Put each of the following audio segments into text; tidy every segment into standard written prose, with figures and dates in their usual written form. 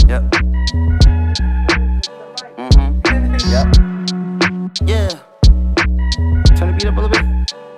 Yep. Yep. Yeah. Turn the beat up a little bit.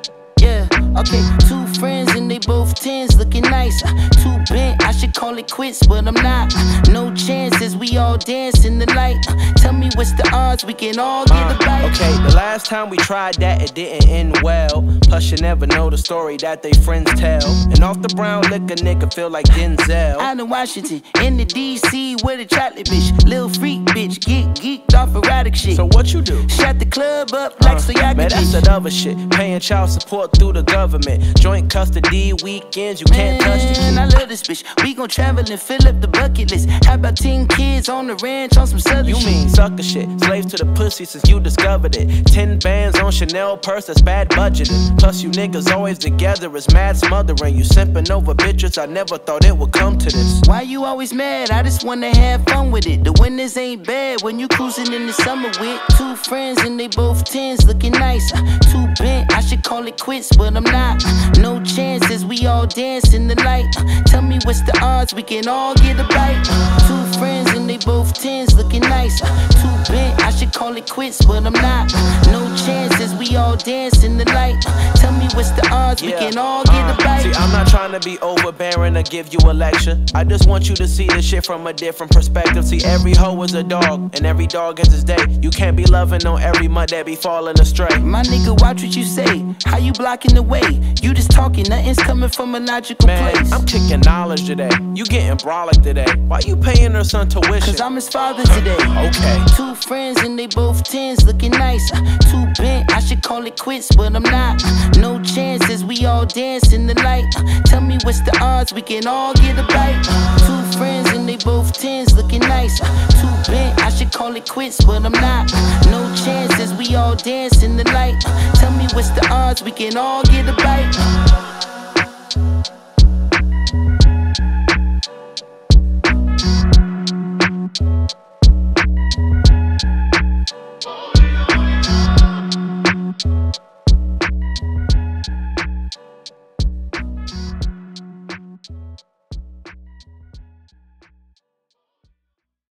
Yeah. Okay, 2 friends and they both 10s, looking nice. Too bent, I should call it quits, but I'm not. No chances, we all dance in the light. Tell me what's the odds, we can all get a bite. Okay, the last time we tried that, it didn't end well. Plus you never know the story that they friends tell. And off the brown liquor, nigga feel like Denzel. Out in Washington, in the DC with a chocolate bitch. Lil freak bitch, get geeked off erotic shit. So what you do? Shut the club up like so y'all man, that's that other shit. Paying child support through the government. Joint custody weekends, you can't touch the kid. I love this bitch. We gon' travel and fill up the bucket list. How about 10 kids on the ranch on some southern shit? You mean sucker shit. Slaves to the pussy since you discovered it. 10 bands on Chanel purse, that's bad budgeting. Plus you niggas always together, it's mad smothering. You simping over bitches, I never thought it would come to this. Why you always mad? I just wanna have fun with it. The winters ain't bad when you cruising in the summer with 2 friends and they both 10s, looking nice. Too bent, I should call it quits, but I'm not. No chances, we all dance in the light. Tell me what's the odds, we can all get a bite. 2 friends and they both 10s, looking nice. Too bent, I should call it quits, but I'm not. No chances, we all dance in the light. Tell me what's the odds, we can all get a bite. See, I'm not trying to be overbearing or give you a lecture. I just want you to see this shit from a different perspective. See, every hoe is a dog, and every dog has his day. You can't be loving on every mud that be falling astray. My nigga, watch what you say. How you blocking the way? You just talking, nothing's coming from a logical place. I'm kicking knowledge today. You getting brolic today. Why you paying her son tuition? Cause I'm his father today. Okay. 2 friends and they both 10s, looking nice. Too bent, I should call it quits, but I'm not. No chances, we all dance in the light. Tell me what's the odds, we can all get a bite. 2 friends and they both 10s, looking nice. Too bent, I should call it quits, but I'm not. No chances, we all dance in the light. Tell me what's the odds, we can all get a bite.